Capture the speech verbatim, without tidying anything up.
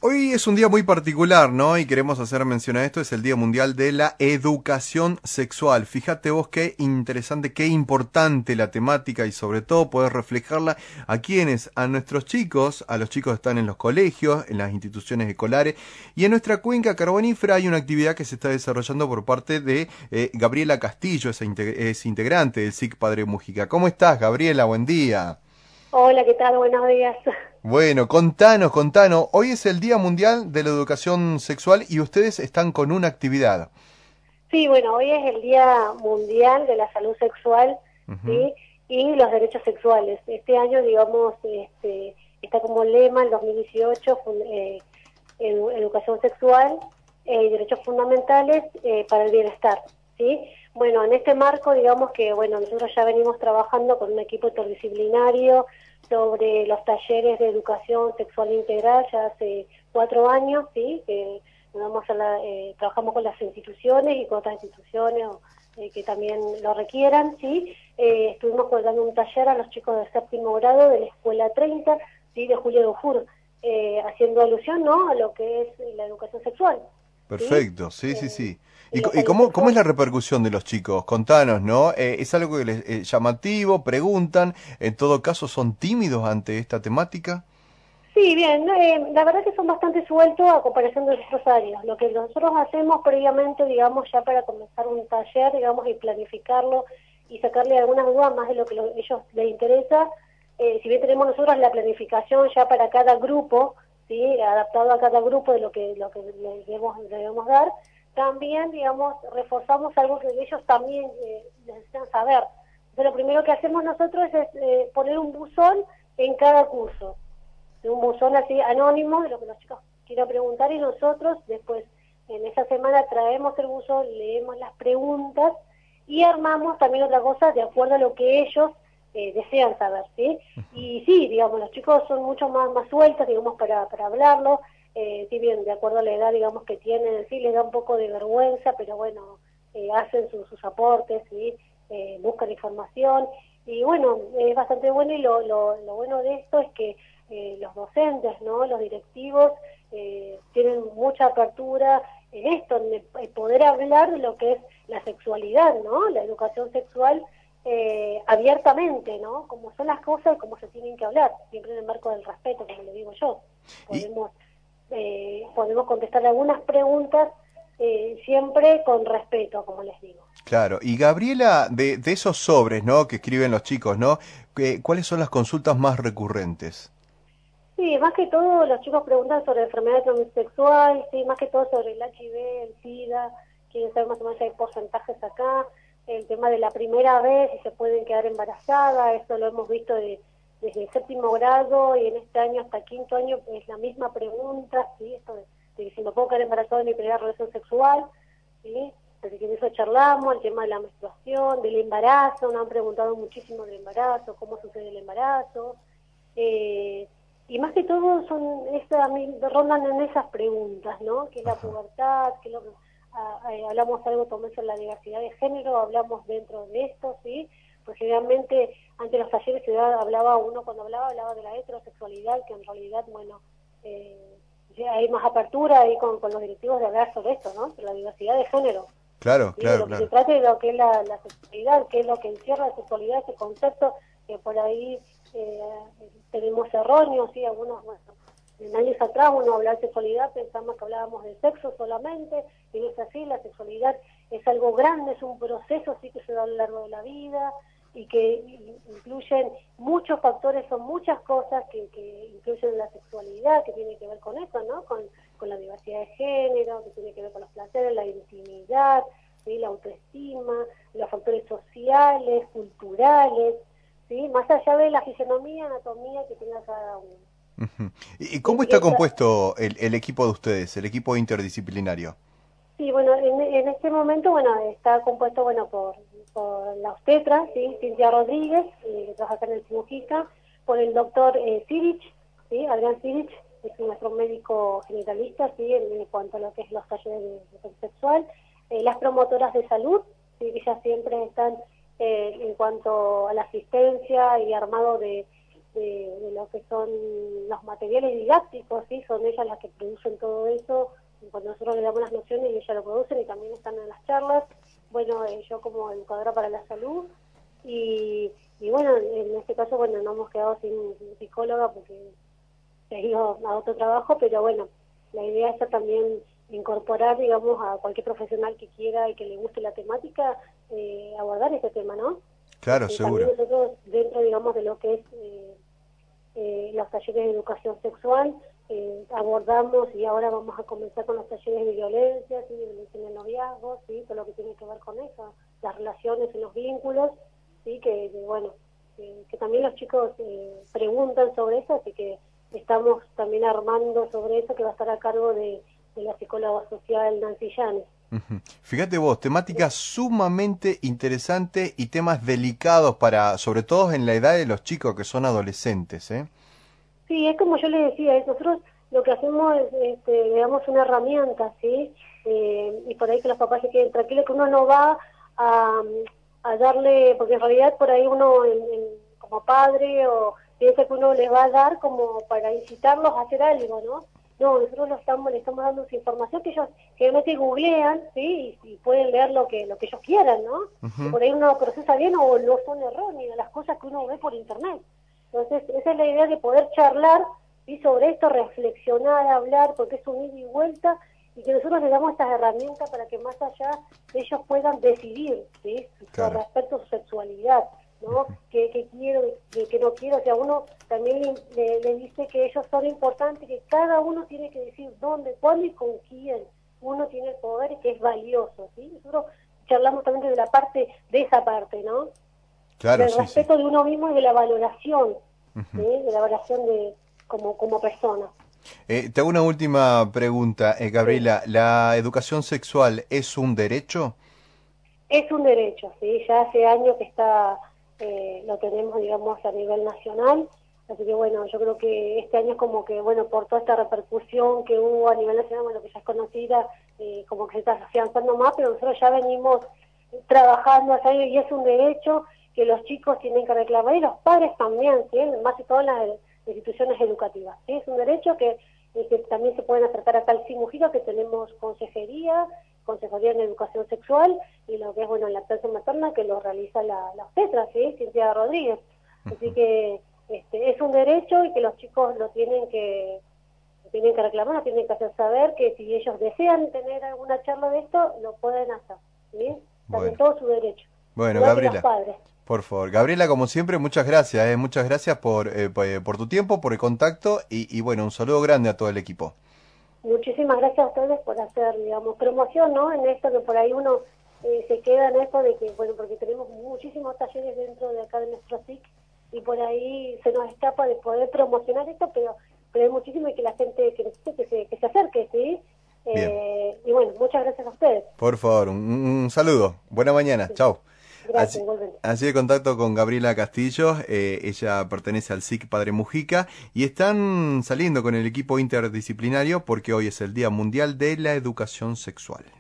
Hoy es un día muy particular, ¿no? Y queremos hacer mención a esto, es el Día Mundial de la Educación Sexual. Fíjate vos qué interesante, qué importante la temática y sobre todo poder reflejarla a quienes, a nuestros chicos, a los chicos que están en los colegios, en las instituciones escolares y en nuestra cuenca carbonífera hay una actividad que se está desarrollando por parte de eh, Gabriela Castillo, es, integ- es integrante del S I C Padre Mújica. ¿Cómo estás, Gabriela? Buen día. Hola, ¿qué tal? Buenos días. Bueno, contanos, contanos. Hoy es el Día Mundial de la Educación Sexual y ustedes están con una actividad. Sí, bueno, hoy es el Día Mundial de la Salud Sexual, Ujú. ¿sí? Y los derechos sexuales. Este año, digamos, este, está como lema, el dos mil dieciocho, fun- eh, edu- educación sexual eh, y derechos fundamentales eh, para el bienestar, ¿sí? Bueno, en este marco, digamos que, bueno, nosotros ya venimos trabajando con un equipo interdisciplinario sobre los talleres de educación sexual integral ya hace cuatro años, ¿sí? Que vamos a la, eh, trabajamos con las instituciones y con otras instituciones eh, que también lo requieran, ¿sí? Eh, estuvimos dando un taller a los chicos de séptimo grado de la Escuela treinta, ¿sí? De Julio Dufour, eh, haciendo alusión, ¿no?, a lo que es la educación sexual, ¿sí? Perfecto, sí, sí, Eh, sí. y ¿Y, la co- y salud cómo, cómo es sexual. la repercusión de los chicos? Contanos, ¿no? Eh, ¿es algo que les es llamativo? ¿Preguntan? ¿En todo caso son tímidos ante esta temática? Sí, bien, eh, la verdad que son bastante sueltos a comparación de otros años. Lo que nosotros hacemos previamente, digamos, ya para comenzar un taller, digamos, y planificarlo y sacarle algunas dudas más de lo que lo- ellos les interesa, eh, si bien tenemos nosotros la planificación ya para cada grupo, sí, adaptado a cada grupo de lo que lo que le debemos, le debemos dar, también, digamos, reforzamos algo que ellos también eh, necesitan saber. Entonces, lo primero que hacemos nosotros es eh, poner un buzón en cada curso, de un buzón así anónimo de lo que los chicos quieran preguntar, y nosotros después en esa semana traemos el buzón, leemos las preguntas y armamos también otra cosa de acuerdo a lo que ellos eh, desean saber, ¿sí? Y sí, digamos, los chicos son mucho más, más sueltos, digamos, para, para hablarlo, eh, si bien de acuerdo a la edad, digamos, que tienen, sí les da un poco de vergüenza, pero bueno, eh, hacen su, sus aportes, ¿sí? Eh, buscan información, y bueno, es bastante bueno, y lo, lo, lo bueno de esto es que eh, los docentes, ¿no?, los directivos, eh, tienen mucha apertura en esto, en el poder hablar de lo que es la sexualidad, ¿no?, la educación sexual eh, abiertamente, ¿no?, como son las cosas y cómo se tienen que hablar, siempre en el marco del respeto, como le digo yo. Y, Podemos, eh, podemos contestar algunas preguntas eh, siempre con respeto, como les digo. claro, y Gabriela, de, de esos sobres, ¿no? Que escriben los chicos, ¿no? ¿Qué- ¿Cuáles son las consultas más recurrentes? Sí, más que todo los chicos preguntan sobre enfermedad de transmisión sexual, sí, más que todo sobre el H I V, el SIDA, quieren saber más o menos si hay porcentajes acá, el tema de la primera vez, si se pueden quedar embarazadas, eso lo hemos visto de, desde el séptimo grado, y en este año hasta quinto año es la misma pregunta, sí, esto de, de si me puedo quedar embarazada de mi primera relación sexual, sí, así que de eso charlamos, el tema de la menstruación, del embarazo, nos han preguntado muchísimo del embarazo, cómo sucede el embarazo, eh, y más que todo son esa, rondan en esas preguntas, ¿no? ¿Qué es la Ajá. pubertad? ¿Qué es lo que, ah, eh, hablamos algo también sobre la diversidad de género? Hablamos dentro de esto, ¿sí? Pues generalmente ante los talleres se hablaba, uno cuando hablaba, hablaba de la heterosexualidad, que en realidad, bueno, eh, ya hay más apertura ahí con, con los directivos de hablar sobre esto, ¿no? Sobre la diversidad de género, Claro, ¿sí? De claro, lo que se claro. trata y de lo que es la, la sexualidad, qué es lo que encierra la sexualidad, ese concepto que por ahí eh, tenemos erróneos, ¿sí? Algunos, bueno, en años atrás uno hablaba de sexualidad, pensamos que hablábamos de sexo solamente, y no es así. La sexualidad es algo grande, es un proceso, sí, que se da a lo largo de la vida, y que incluyen muchos factores, son muchas cosas que, que incluyen la sexualidad, que tiene que ver con eso, ¿no? Con, con la diversidad de género, que tiene que ver con los placeres, la intimidad, ¿sí? La autoestima, los factores sociales, culturales, ¿sí? Más allá de la fisionomía, anatomía que tenga cada uno. Ujú. ¿Y y Sí, cómo así está que tra- compuesto el, el equipo de ustedes, el equipo interdisciplinario? sí, bueno, en, en este momento, bueno, está compuesto, bueno, por, por la obstetra, ¿sí? Cintia Rodríguez, eh, que trabaja acá en el Mujica, por el doctor eh, Sirich, ¿sí? Adrián Sirich, es nuestro médico generalista, ¿sí? En, en cuanto a lo que es los talleres de educación sexual, eh, las promotoras de salud, ¿sí? Que ellas siempre están eh, en cuanto a la asistencia y armado de, de, de lo que son los materiales didácticos, ¿sí? Son ellas las que producen todo eso, cuando nosotros le damos las nociones y ellas lo producen y también están en las charlas. Bueno, eh, yo como educadora para la salud y, y bueno, en este caso, bueno, no hemos quedado sin psicóloga porque se ido a otro trabajo, pero bueno, la idea es también incorporar, digamos, a cualquier profesional que quiera y que le guste la temática, eh, abordar este tema, ¿no? Claro, Este, también seguro. nosotros, dentro, digamos, de lo que es eh, eh, los talleres de educación sexual, eh, abordamos y ahora vamos a comenzar con los talleres de violencia, ¿sí? De violencia en el noviazgo, ¿sí? Todo lo que tiene que ver con eso, las relaciones y los vínculos, ¿sí? Que, que bueno, que, que también los chicos eh, preguntan sobre eso, así que estamos también armando sobre eso, que va a estar a cargo de, de la psicóloga social Nancy Llanes. Ujú. Fíjate vos, temática sumamente interesante y temas delicados para, sobre todo en la edad de los chicos que son adolescentes, ¿eh? Sí, es como yo les decía, nosotros lo que hacemos es, este, le damos una herramienta, ¿sí? Eh, y por ahí que los papás se queden tranquilos, que uno no va a, a darle, porque en realidad por ahí uno en, en, como padre o piensa que uno les va a dar como para incitarlos a hacer algo, ¿no? No, nosotros lo estamos, le estamos dando esa información que ellos generalmente googlean, ¿sí? Y, y pueden leer lo que lo que ellos quieran, ¿no? Y Ujú. por ahí uno procesa bien o no son erróneas las cosas que uno ve por internet. Entonces, esa es la idea de poder charlar, ¿sí? Sobre esto, reflexionar, hablar, porque es un ida y vuelta, y que nosotros les damos estas herramientas para que más allá ellos puedan decidir, ¿sí? Con Claro. respecto a su sexualidad, ¿no? ¿Qué, qué quiero, qué, qué no quiero? O sea, uno también le, le, le dice que ellos son importantes, que cada uno tiene que decir dónde, cuándo y con quién. Uno tiene el poder y que es valioso, ¿sí? Nosotros charlamos también de la parte, de esa parte, ¿no? Claro, Del sí, sí. respeto de uno mismo y de la valoración, ¿sí? Ujú. De la valoración de como como persona. Eh, te hago una última pregunta, eh, Sí. Gabriela. ¿La educación sexual es un derecho? Es un derecho, ¿sí? Ya hace años que está, eh, lo tenemos, digamos, a nivel nacional, así que bueno, yo creo que este año es como que, bueno, por toda esta repercusión que hubo a nivel nacional, bueno, que ya es conocida, eh, como que se está afianzando más, pero nosotros ya venimos trabajando hace años y es un derecho que los chicos tienen que reclamar y los padres también, ¿sí? Más que todo en las instituciones educativas, ¿sí? Es un derecho que, eh, que también se pueden acercar acá al CIMUJICA, que tenemos consejería, consejería en educación sexual, y lo que es, bueno, la lactancia materna, que lo realiza la, la obstetra, ¿sí? Cintia Rodríguez. Así que este, es un derecho y que los chicos lo tienen que lo tienen que reclamar, lo tienen que hacer saber que si ellos desean tener alguna charla de esto, lo pueden hacer, ¿sí? También Bueno, todo su derecho, bueno, igual que los Gabriela, padres. por favor. Gabriela, como siempre, muchas gracias, eh, muchas gracias por, eh, por, eh, por tu tiempo, por el contacto y, y bueno, un saludo grande a todo el equipo. Muchísimas gracias a ustedes por hacer, digamos, promoción, ¿no? En esto que por ahí uno eh, se queda en esto de que, bueno, porque tenemos muchísimos talleres dentro de acá de nuestro S I C y por ahí se nos escapa de poder promocionar esto, pero pero hay muchísimo y que la gente que necesite que se, que se acerque, ¿sí? Bien, Eh, y bueno, muchas gracias a ustedes. por favor, un, un saludo. Buena mañana, Sí. chao. Gracias, Así, igualmente. así de contacto con Gabriela Castillo, eh, ella pertenece al S I C Padre Mujica y están saliendo con el equipo interdisciplinario porque hoy es el Día Mundial de la Educación Sexual.